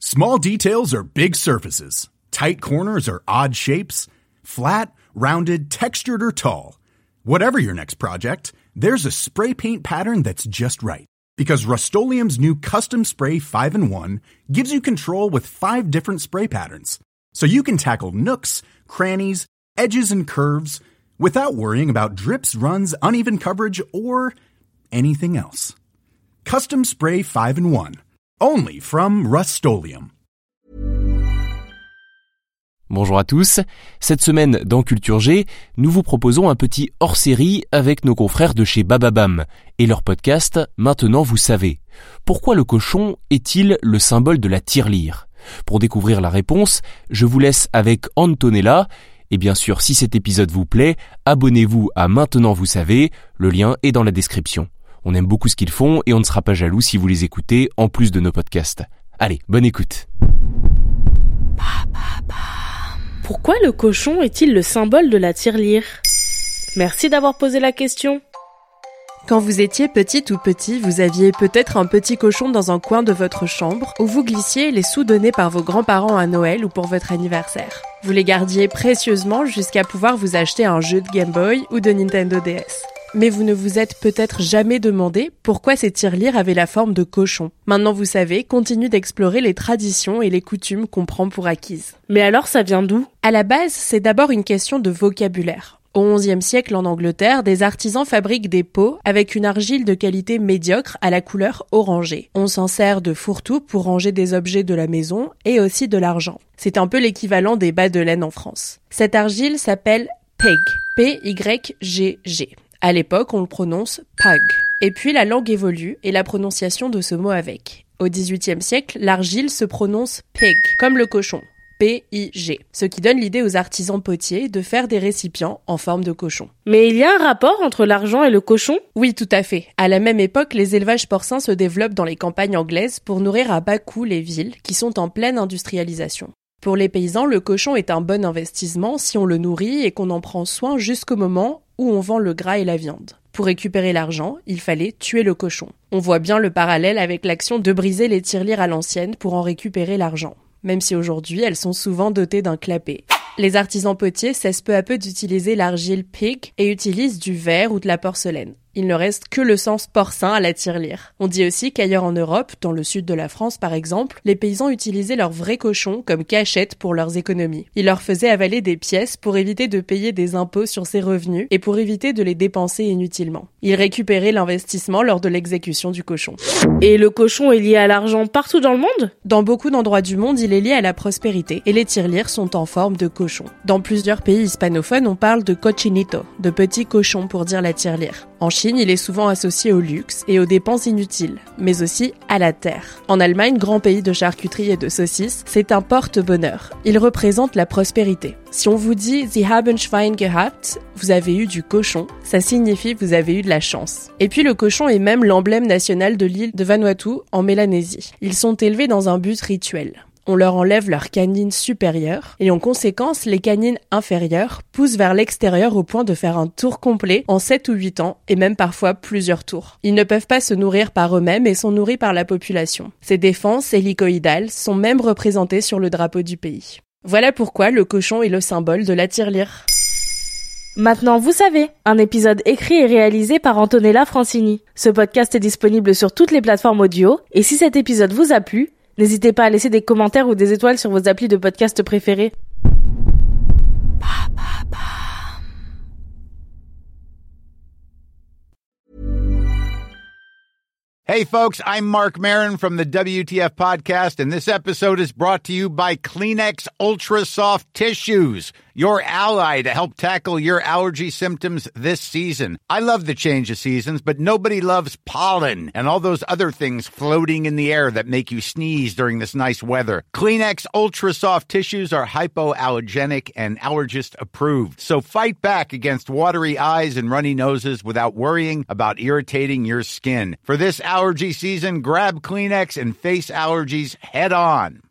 Small details are big surfaces. Tight corners are odd shapes. Flat, rounded, textured, or tall. Whatever your next project, there's a spray paint pattern that's just right. Because Rust-Oleum's new Custom Spray 5-in-1 gives you control with 5 different spray patterns. So you can tackle nooks, crannies, edges, and curves without worrying about drips, runs, uneven coverage, or anything else. Custom Spray 5-in-1. Only from Rust-Oleum. Bonjour à tous, cette semaine dans Culture G, nous vous proposons un petit hors-série avec nos confrères de chez Bababam et leur podcast « Maintenant vous savez ». Pourquoi le cochon est-il le symbole de la tirelire ? Pour découvrir la réponse, je vous laisse avec Antonella. Et bien sûr, si cet épisode vous plaît, abonnez-vous à Maintenant vous savez, le lien est dans la description. On aime beaucoup ce qu'ils font et on ne sera pas jaloux si vous les écoutez en plus de nos podcasts. Allez, bonne écoute. Pourquoi le cochon est-il le symbole de la tirelire ? Merci d'avoir posé la question. Quand vous étiez petite ou petit, vous aviez peut-être un petit cochon dans un coin de votre chambre où vous glissiez les sous donnés par vos grands-parents à Noël ou pour votre anniversaire. Vous les gardiez précieusement jusqu'à pouvoir vous acheter un jeu de Game Boy ou de Nintendo DS. Mais vous ne vous êtes peut-être jamais demandé pourquoi ces tirelires avaient la forme de cochon. Maintenant vous savez, continue d'explorer les traditions et les coutumes qu'on prend pour acquises. Mais alors ça vient d'où ? À la base, c'est d'abord une question de vocabulaire. Au XIe siècle en Angleterre, des artisans fabriquent des pots avec une argile de qualité médiocre à la couleur orangée. On s'en sert de fourre-tout pour ranger des objets de la maison et aussi de l'argent. C'est un peu l'équivalent des bas de laine en France. Cette argile s'appelle peg, P-Y-G-G. À l'époque, on le prononce pug. Et puis la langue évolue et la prononciation de ce mot avec. Au XVIIIe siècle, l'argile se prononce pig, comme le cochon. P-I-G, ce qui donne l'idée aux artisans potiers de faire des récipients en forme de cochon. Mais il y a un rapport entre l'argent et le cochon ? Oui, tout à fait. À la même époque, les élevages porcins se développent dans les campagnes anglaises pour nourrir à bas coût les villes qui sont en pleine industrialisation. Pour les paysans, le cochon est un bon investissement si on le nourrit et qu'on en prend soin jusqu'au moment où on vend le gras et la viande. Pour récupérer l'argent, il fallait tuer le cochon. On voit bien le parallèle avec l'action de briser les tirelires à l'ancienne pour en récupérer l'argent. Même si aujourd'hui, elles sont souvent dotées d'un clapet. Les artisans potiers cessent peu à peu d'utiliser l'argile pig et utilisent du verre ou de la porcelaine. Il ne reste que le sens porcin à la tirelire. On dit aussi qu'ailleurs en Europe, dans le sud de la France par exemple, les paysans utilisaient leurs vrais cochons comme cachette pour leurs économies. Ils leur faisaient avaler des pièces pour éviter de payer des impôts sur ces revenus et pour éviter de les dépenser inutilement. Ils récupéraient l'investissement lors de l'exécution du cochon. Et le cochon est lié à l'argent partout dans le monde ? Dans beaucoup d'endroits du monde, il est lié à la prospérité et les tirelires sont en forme de cochon. Dans plusieurs pays hispanophones, on parle de cochinito, de petits cochons pour dire la tirelire. En Chine, il est souvent associé au luxe et aux dépenses inutiles, mais aussi à la terre. En Allemagne, grand pays de charcuterie et de saucisses, c'est un porte-bonheur. Il représente la prospérité. Si on vous dit « Sie haben Schwein gehabt », vous avez eu du cochon, ça signifie vous avez eu de la chance. Et puis le cochon est même l'emblème national de l'île de Vanuatu en Mélanésie. Ils sont élevés dans un but rituel. On leur enlève leurs canines supérieures et en conséquence, les canines inférieures poussent vers l'extérieur au point de faire un tour complet en 7 ou 8 ans et même parfois plusieurs tours. Ils ne peuvent pas se nourrir par eux-mêmes et sont nourris par la population. Ces défenses hélicoïdales sont même représentées sur le drapeau du pays. Voilà pourquoi le cochon est le symbole de la tirelire. Maintenant vous savez, un épisode écrit et réalisé par Antonella Francini. Ce podcast est disponible sur toutes les plateformes audio et si cet épisode vous a plu, n'hésitez pas à laisser des commentaires ou des étoiles sur vos applis de podcast préférés. Hey folks, I'm Mark Maron from the WTF podcast, and this episode is brought to you by Kleenex Ultra Soft Tissues, your ally to help tackle your allergy symptoms this season. I love the change of seasons, but nobody loves pollen and all those other things floating in the air that make you sneeze during this nice weather. Kleenex Ultra Soft Tissues are hypoallergenic and allergist approved, so fight back against watery eyes and runny noses without worrying about irritating your skin. For this allergy season, grab Kleenex and face allergies head on.